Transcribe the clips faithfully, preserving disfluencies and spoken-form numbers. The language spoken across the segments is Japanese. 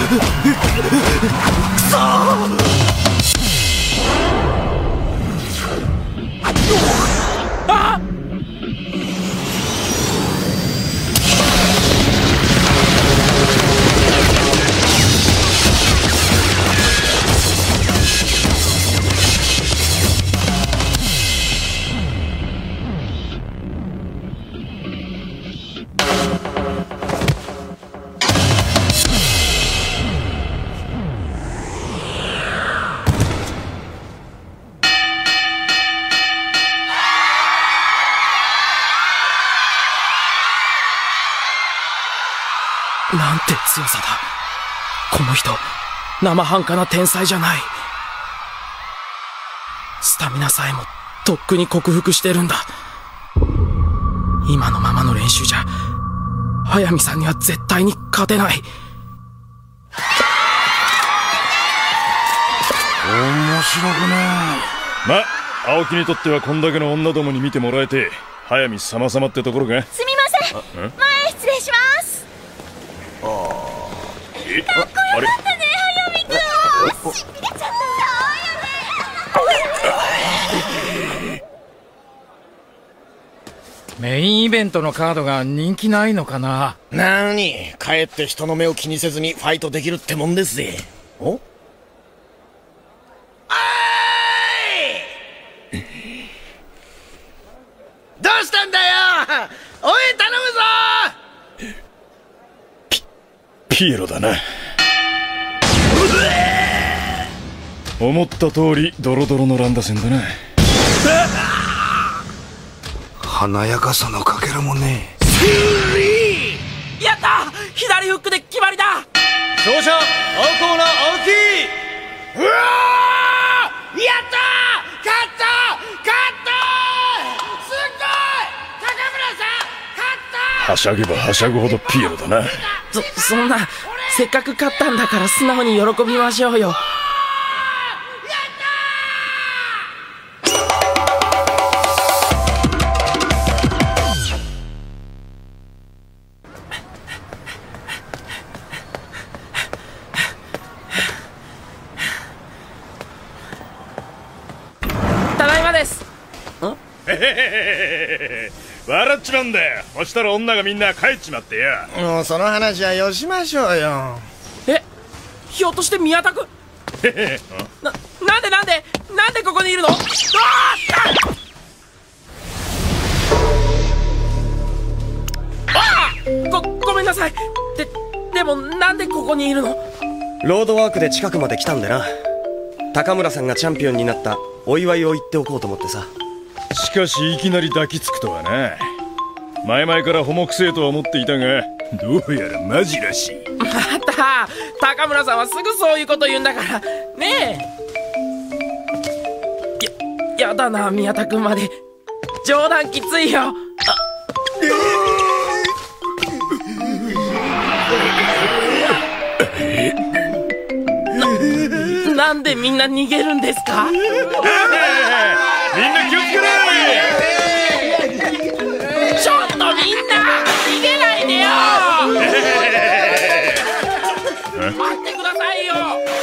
そあっなんて強さだ。この人、生半可な天才じゃない。スタミナさえもとっくに克服してるんだ。今のままの練習じゃ、速水さんには絶対に勝てない。 面白くねえ。ま、青木にとってはこんだけの女どもに見てもらえて、速水様々ってところか。 すみません、前失礼します。 ああ、え、 かっこよかったね、速水くん。しびれちゃった。 メインイベントのカードが人気ないのかな。 なーに、かえって人の目を気にせずにファイトできるってもんですぜ。お？おーいどうしたんだよ。おい、頼むぞ。 ピ、ピエロだな。思った通りドロドロの乱打戦だな。 華やかさのかけらもねえ。やった、左フックで決まりだ。 勝者青コーナー青木。うわー、やったー、勝った勝ったー、すっごい、高村さん勝ったー。 はしゃげばはしゃぐほどピエロだな。 そ、そんな、せっかく勝ったんだから素直に喜びましょうよ。 笑っちまうんだよ。そしたら女がみんな帰っちまってよ。 もうその話はよしましょうよ。 え、ひょっとして宮田君な、なんでなんでなんでここにいるの？ああ、ご、ごめんなさい。で、でもなんでここにいるの？ ロードワークで近くまで来たんでな。高村さんがチャンピオンになったお祝いを言っておこうと思ってさ。 しかしいきなり抱きつくとはな。前々からホモくせえとは思っていたが、どうやらマジらしい。 また高村さんはすぐそういうこと言うんだからねえ。や、やだな、宮田君まで冗談きついよ。な、なんでみんな逃げるんですか？みんな気をつけろ。 ちょっとみんな逃げないでよ。待ってくださいよ。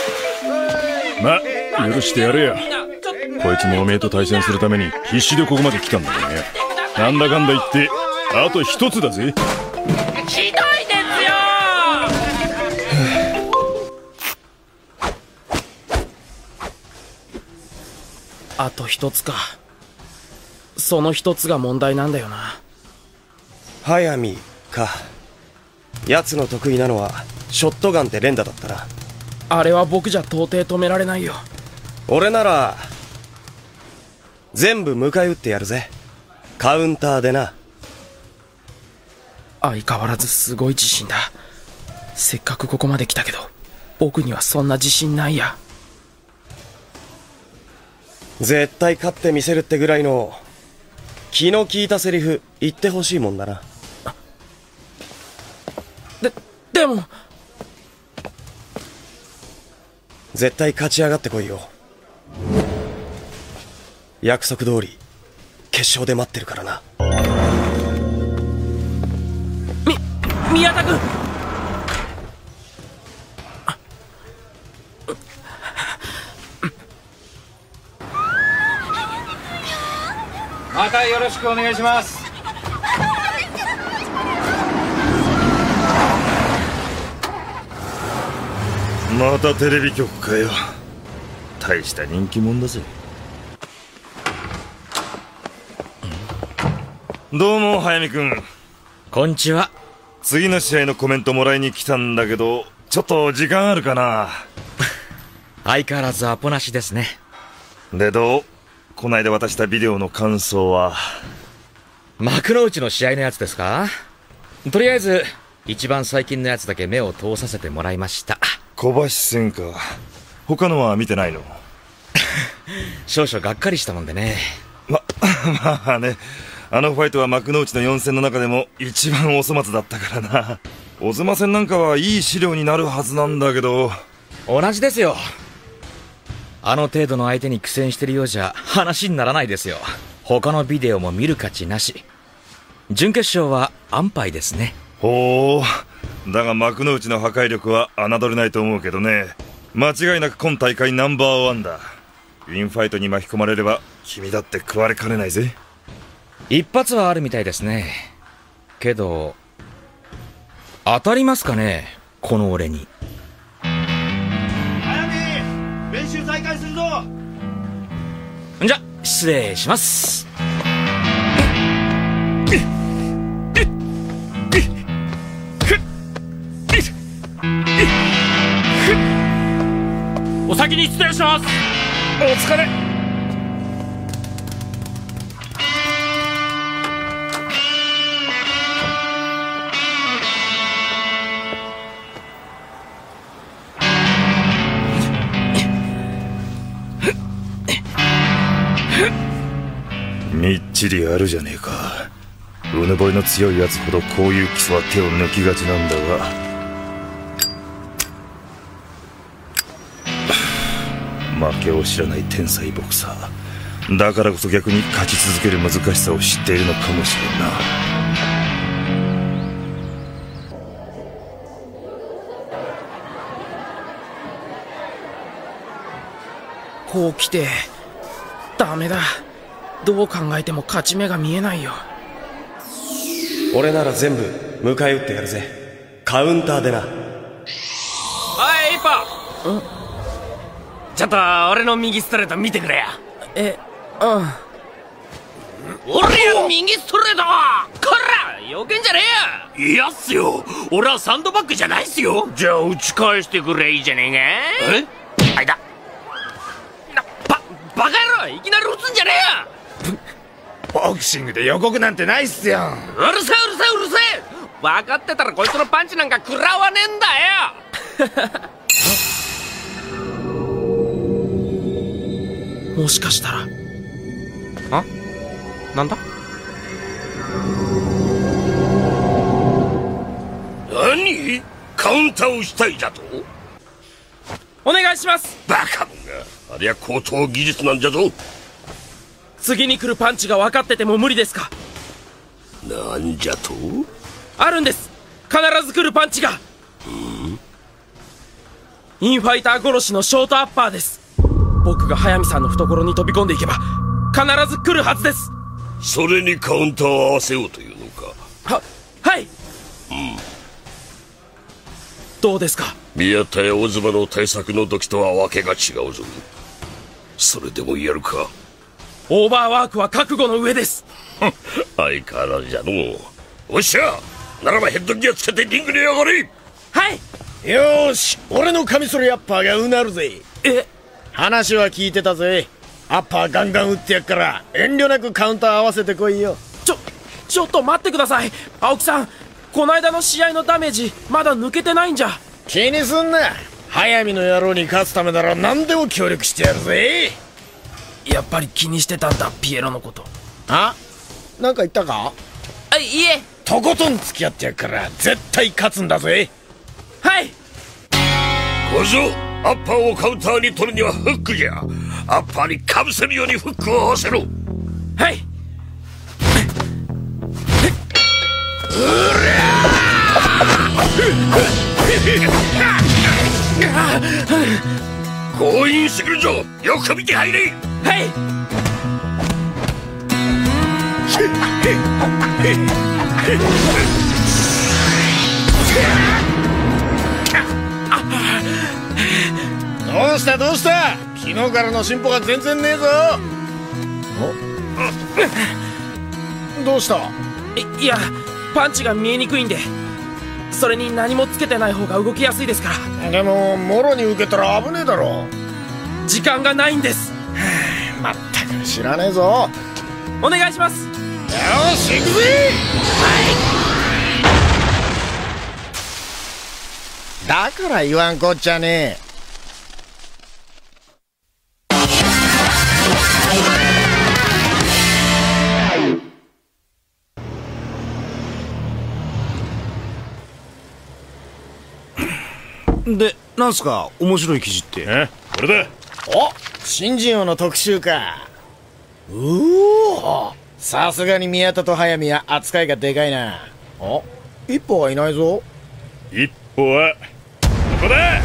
ま、許してやれよ。こいつもおめえと対戦するために必死でここまで来たんだからね。なんだかんだ言ってあと一つだぜ。 ひどいですよ。あと一つか。その一つが問題なんだよな。 速水か。奴の得意なのはショットガンって連打だったな。 あれは僕じゃ到底止められないよ。 俺なら全部迎え撃ってやるぜ。カウンターでな。 相変わらずすごい自信だ。せっかくここまで来たけど僕にはそんな自信ないや。 絶対勝ってみせるってぐらいの気の利いたセリフ言ってほしいもんだな。 で、でも絶対勝ち上がってこいよ。約束通り決勝で待ってるからな。 み、宮田君。 またよろしくお願いします。 またテレビ局かよ。大した人気者だぜ。どうも早見君。 こんにちは。 次の試合のコメントもらいに来たんだけど、ちょっと時間あるかな。 相変わらずアポなしですね。 でどう？こないだ渡したビデオの感想は？ 幕の内の試合のやつですか？とりあえず一番最近のやつだけ目を通させてもらいました。 小橋戦か。他のは見てないの？ 少々がっかりしたもんでね。 ま、まあね、あのファイトは幕の内のよん戦の中でも一番お粗末だったからな。小妻戦なんかはいい資料になるはずなんだけど。 同じですよ。あの程度の相手に苦戦してるようじゃ話にならないですよ。他のビデオも見る価値なし。準決勝は安牌ですね。 ほう。だが幕の内の破壊力は侮れないと思うけどね。間違いなく今大会ナンバーワンだ。ウィンファイトに巻き込まれれば君だって食われかねないぜ。 一発はあるみたいですね。けど当たりますかね、この俺に。 早見、練習再開するぞ。 じゃ失礼します。 お先に失礼します。 お疲れ。 みっちりあるじゃねえか。うぬぼれの強いやつほどこういう基礎は手を抜きがちなんだが。負けを知らない天才ボクサーだからこそ逆に勝ち続ける難しさを知っているのかもしれんな。 こう来てダメだ。どう考えても勝ち目が見えないよ。 俺なら全部迎え撃ってやるぜ。カウンターでな。 おい一歩、ちょっと俺の右ストレート見てくれや。え、うん。俺や右ストレートこらよけんじゃねえや。いやっすよ、俺はサンドバッグじゃないっすよ。じゃあ打ち返してくれいいじゃねえか。えあいだな、ババカ野郎、いきなり打つんじゃねえや。 ボクシングで予告なんてないっすよ。 うるせえうるせえうるせえ。分かってたらこいつのパンチなんか食らわねえんだよ。もしかしたら。あ、なんだ。 何？カウンターをしたいだと？ お願いします。 バカもんが、ありゃ高等技術なんじゃぞ。 次に来るパンチが分かってても無理ですか？ なんじゃと？ あるんです、必ず来るパンチが。インファイター殺しのショートアッパーです。僕が速水さんの懐に飛び込んでいけば必ず来るはずです。 それにカウンターを合わせようというのか？ は、はい。うん。どうですか？ 宮田や小妻の対策の時とはわけが違うぞ。それでもやるか？ オーバーワークは覚悟の上です。 相変わらずじゃのう。おっしゃ、ならばヘッドギアつけてリングに上がれ。 はい。 よーし、俺のカミソリアッパーがうなるぜ。 え、 話は聞いてたぜ。アッパーガンガン打ってやっから遠慮なくカウンター合わせてこいよ。 ちょちょっと待ってください。青木さん、こないだの試合のダメージまだ抜けてないんじゃ。 気にすんな。速水の野郎に勝つためなら何でも協力してやるぜ。 やっぱり気にしてたんだ、ピエロのこと。 あ、なんか言ったか？ あ、いいえ。 とことん付き合ってやっから絶対勝つんだぜ。 はい。 小僧、アッパーをカウンターに取るにはフックじゃ。アッパーにかぶせるようにフックを合わせろ。 はい。 強引すぎるぞ。よく見て入れ。 はい。 どうしたどうした、昨日からの進歩が全然ねえぞ。どうした。 いいや、パンチが見えにくいんで、それに何もつけてない方が動きやすいですから。 でももろに受けたら危ねえだろ。 時間がないんです。 まったく知らねえぞ。 お願いします。 よし行くぜ。だから言わんこっちゃねえ。 で、なんすか面白い記事って。 え、これだ。 お、新人王の特集か。うお、さすがに宮田と速水は扱いがでかいな。お、一歩はいないぞ。 一歩はここだ。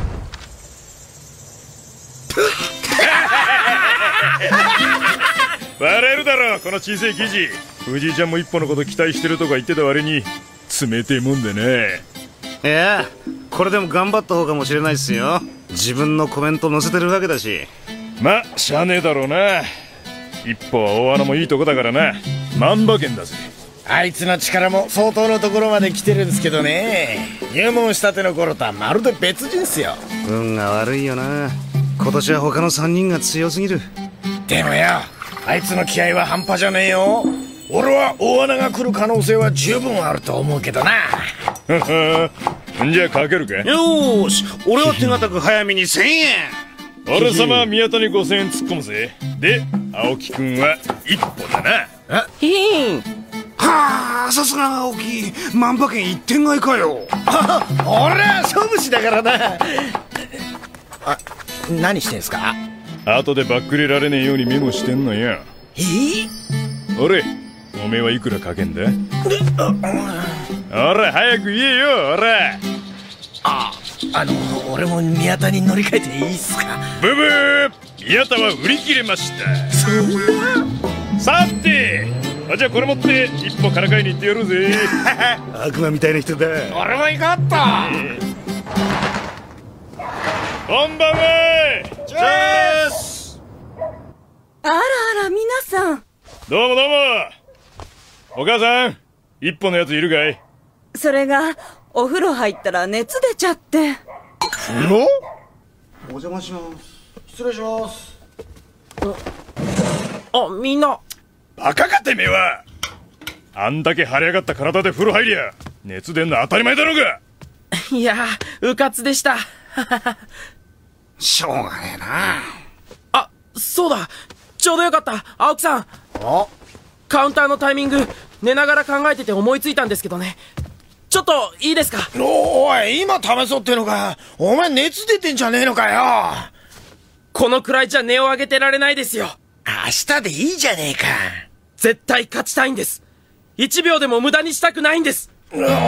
笑えるだろこの小さい記事。藤井ちゃんも一歩のこと期待してるとか言ってた割に冷てえもんでね。 いや、これでも頑張った方かもしれないっすよ。自分のコメント載せてるわけだし。 ま、しゃあねえだろうな。一歩は大穴もいいとこだからな。万馬券だぜ。 あいつの力も相当のところまで来てるんですけどね。入門したての頃とはまるで別人っすよ。 運が悪いよな。今年は他のさんにんが強すぎる。 でもよ、あいつの気合は半端じゃねえよ。俺は大穴が来る可能性は十分あると思うけどな。 じゃあかけるか。 よーし、俺は手堅く早めにせんえん。 俺様は宮田にごせんえん突っ込むぜ。で、青木くんは一歩だな。 ヒーン。 はあ、さすが青木、万馬券一点買いかよ。 俺は勝負師だからな。あ、何してんすか。 後でばっくれられねえようにメモしてんのよ。 えー、 俺、おめえはいくらかけんだ。ほら早く言えよ。ほら。 あ、あの俺も宮田に乗り換えていいっすか。 ブブー、宮田は売り切れました。 そんな。 さて、あ、じゃあこれ持って一歩からかいに行ってやるぜ。 悪魔みたいな人だ。 俺も行こっと。 こんばんは。 チェース。 あらあら、皆さん。 どうもどうも。お母さん、一歩のやついるかい。 それがお風呂入ったら熱出ちゃって。 風呂？ お邪魔します。 失礼します。 あ、みんな。 バカかてめえは。あんだけ腫れ上がった体で風呂入りゃ熱出んの当たり前だろうが。 いやー、うかつでした。 しょうがねえな。 あ、そうだ、ちょうどよかった。青木さん、 あ、 カウンターのタイミング寝ながら考えてて思いついたんですけどね。ちょっといいですか。 おい、今試そうってのか。お前熱出てんじゃねえのかよ。 このくらいじゃ値を上げてられないですよ。 明日でいいじゃねえか。 絶対勝ちたいんです。一秒でも無駄にしたくないんです。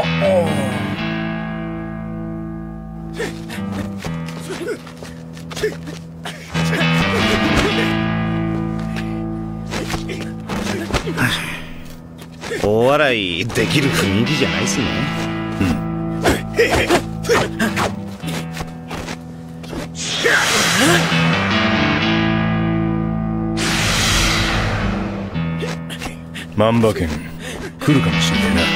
大笑いできる雰囲気じゃないっすね。 万馬券来るかもしんねえな。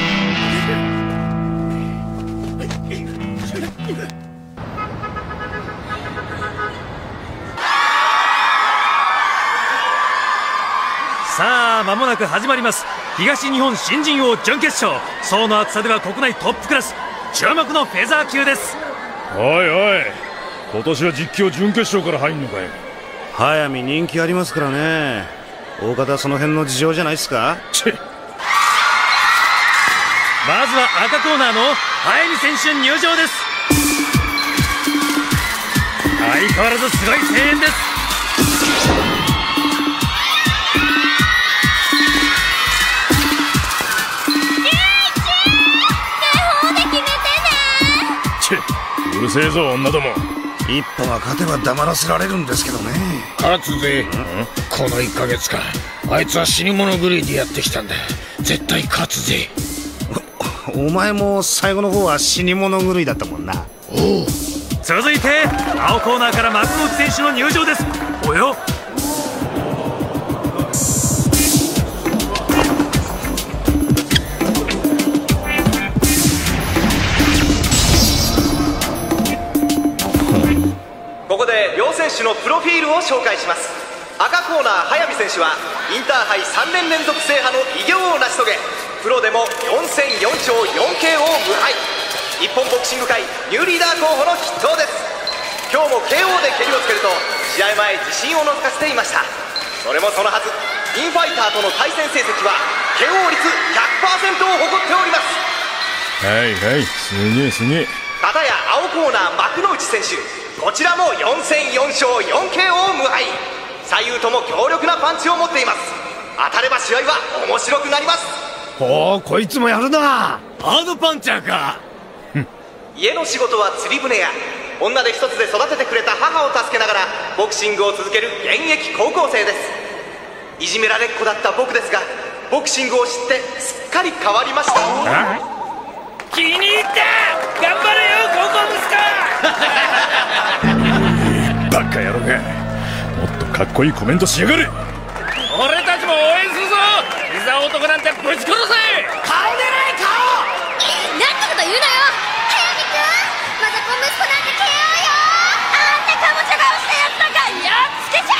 さあ間もなく始まります。東日本新人王準決勝。層の厚さでは国内トップクラス、注目のフェザー級です。 おいおい、今年は実況準決勝から入んのかよ。 速水人気ありますからね。大方その辺の事情じゃないっすか。 チッ。 まずは赤コーナーの速水選手入場です。相変わらずすごい声援です。 うるせえぞ女ども。 一歩は勝てば黙らせられるんですけどね。 勝つぜ。このいっかげつかんあいつは死に物狂いでやってきたんだ。 絶対勝つぜ。 お前も最後の方は死に物狂いだったもんな。 おう。 続いて青コーナーから幕内選手の入場です。およ。 ここで両選手のプロフィールを紹介します。赤コーナー早見選手はインターハイさんねん連続制覇の偉業を成し遂げ、プロでもよん戦よん勝 よんケーオー 無敗、日本ボクシング界ニューリーダー候補の筆頭です。今日も ケーオー で蹴りをつけると試合前自信をのぞかせていました。それもそのはず、インファイターとの対戦成績は ケーオー 率 ひゃくパーセント を誇っております。 はいはい、すげえすげえ。 片や青コーナー幕内選手、こちらもよん戦よん勝 よんケーオー 無敗、左右とも強力なパンチを持っています。当たれば試合は面白くなります。 ほう、こいつもやるな。 ハードパンチャーか。 家の仕事は釣り船屋、女手一つで育ててくれた母を助けながらボクシングを続ける現役高校生です。いじめられっ子だった僕ですが、ボクシングを知ってすっかり変わりました。 気に入った、頑張れよ高校息子。 バカ野郎が、もっとかっこいいコメントしやがれ。 俺たちも応援するぞ。膝男なんてぶち殺せ。顔でない顔。 なんてこと言うのよ、早見くん。マザコン息子なんて ケーオー よ。あんなカモチャ顔したやつなんかやっつけちゃ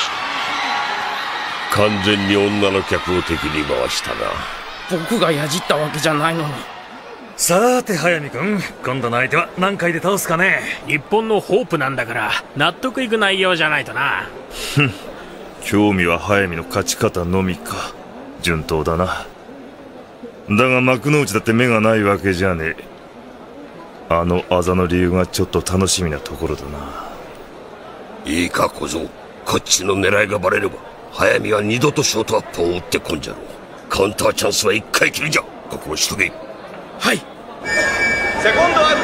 え。 完全に女の客を敵に回したな。 僕がやじったわけじゃないのに。 さーて早見君、今度の相手は何回で倒すかね。 日本のホープなんだから納得いく内容じゃないとな。 ふん、興味は早見の勝ち方のみか。順当だな。だが幕の内だって目がないわけじゃねえ。あのあざの理由がちょっと楽しみなところだな。 いいか小僧、こっちの狙いがバレれば早見は二度とショートアップを打ってこんじゃろう。カウンターチャンスは一回きりじゃ。覚悟しとけ。 はい。 セコンドアウ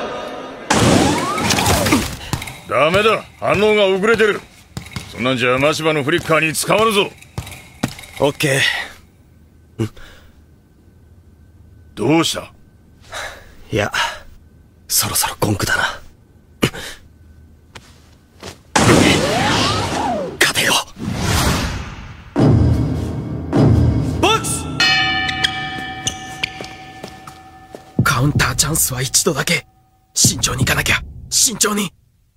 ト。 ダメだ、反応が遅れてる。そんなんじゃマシバのフリッカーに捕まるぞ。 オッケー。 どうした？ いや、そろそろゴンクだな。勝てよ。 ボックス。カウンターチャンスは一度だけ。慎重に行かなきゃ。慎重に。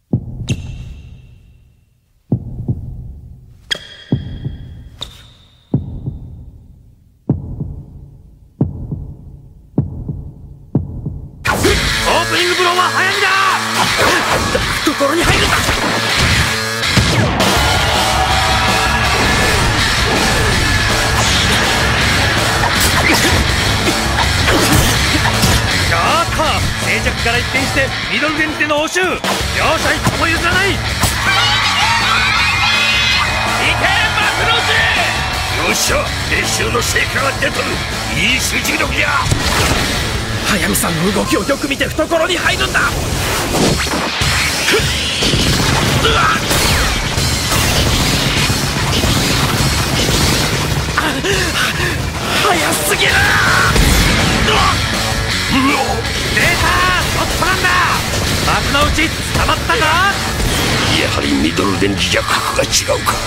オープニングブローは早見だ。懐に入るんだ。 ちょっと静寂から一転してミドルレンジでの応酬、両者一歩も譲らない。いけ幕よっしゃ、練習の成果が出とる。いい集中力じゃ。 早見さんの動きをよく見て懐に入るんだ。早すぎる。 出た、ショットガンだ。幕の内捕まったか。 やはりミドルレンジじゃ格が違うか。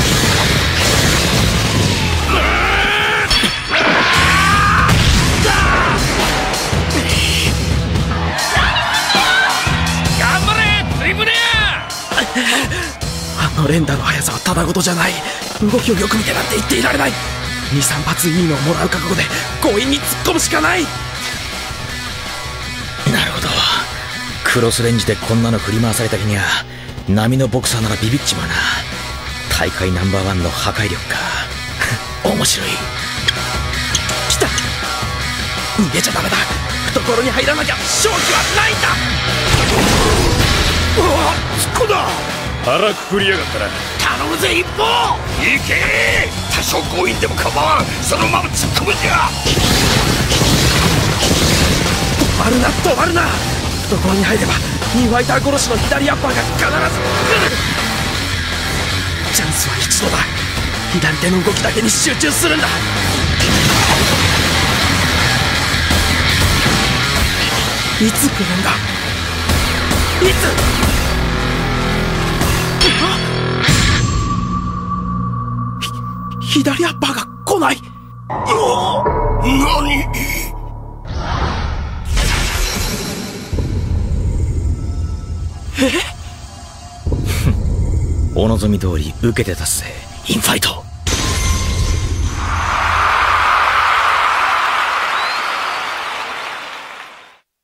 頑張れトリプレア。あの連打の速さはただごとじゃない。動きをよく見てなんて言っていられない。にさん発いいのをもらう覚悟で強引に突っ込むしかない。 なるほど、クロスレンジでこんなの振り回された日には波のボクサーならビビっちまうな。大会ナンバーワンの破壊力か。面白い。来た。逃げちゃダメだ。懐に入らなきゃ勝機はないんだ。 うわっ、突っ込んだ。腹くくりやがったな。 頼むぜ一歩。 いけー。多少強引でも構わん。そのまま突っ込むんじゃ。 止まるな止まるな。懐に入ればニーファイター殺しの左アッパーが必ず来る。チャンスは一度だ。 左手の動きだけに集中するんだ。いつ来るんだ。いつ。ひ左アッパーが来ない。何。 えお望み通り受けてたっせインファイト。